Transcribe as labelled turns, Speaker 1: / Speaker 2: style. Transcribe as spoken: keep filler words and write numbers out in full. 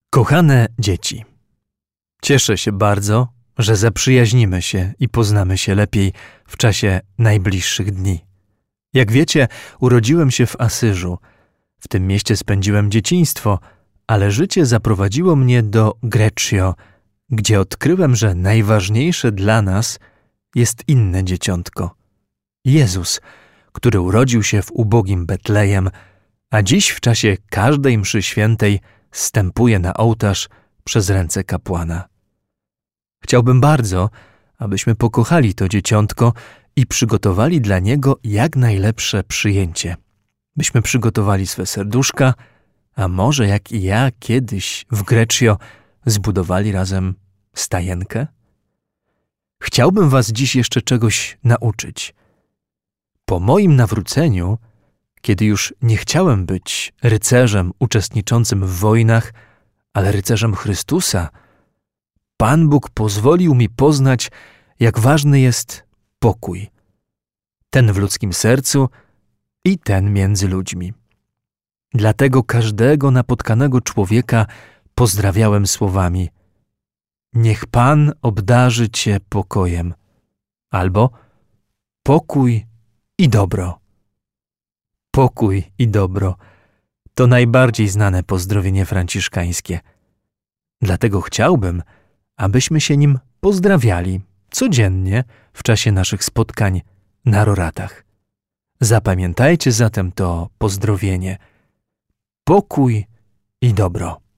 Speaker 1: Kochane dzieci, cieszę się bardzo, że zaprzyjaźnimy się i poznamy się lepiej w czasie najbliższych dni. Jak wiecie, urodziłem się w Asyżu. W tym mieście spędziłem dzieciństwo, ale życie zaprowadziło mnie do Greccio, gdzie odkryłem, że najważniejsze dla nas jest inne dzieciątko. Jezus, który urodził się w ubogim Betlejem, a dziś w czasie każdej mszy świętej zstępuje na ołtarz przez ręce kapłana. Chciałbym bardzo, abyśmy pokochali to dzieciątko i przygotowali dla niego jak najlepsze przyjęcie. Byśmy przygotowali swe serduszka, a może jak i ja kiedyś w Greccio zbudowali razem stajenkę? Chciałbym was dziś jeszcze czegoś nauczyć. Po moim nawróceniu, kiedy już nie chciałem być rycerzem uczestniczącym w wojnach, ale rycerzem Chrystusa, Pan Bóg pozwolił mi poznać, jak ważny jest pokój. Ten w ludzkim sercu i ten między ludźmi. Dlatego każdego napotkanego człowieka pozdrawiałem słowami: niech Pan obdarzy cię pokojem, albo pokój i dobro. Pokój i dobro to najbardziej znane pozdrowienie franciszkańskie. Dlatego chciałbym, abyśmy się nim pozdrawiali codziennie w czasie naszych spotkań na roratach. Zapamiętajcie zatem to pozdrowienie: pokój i dobro.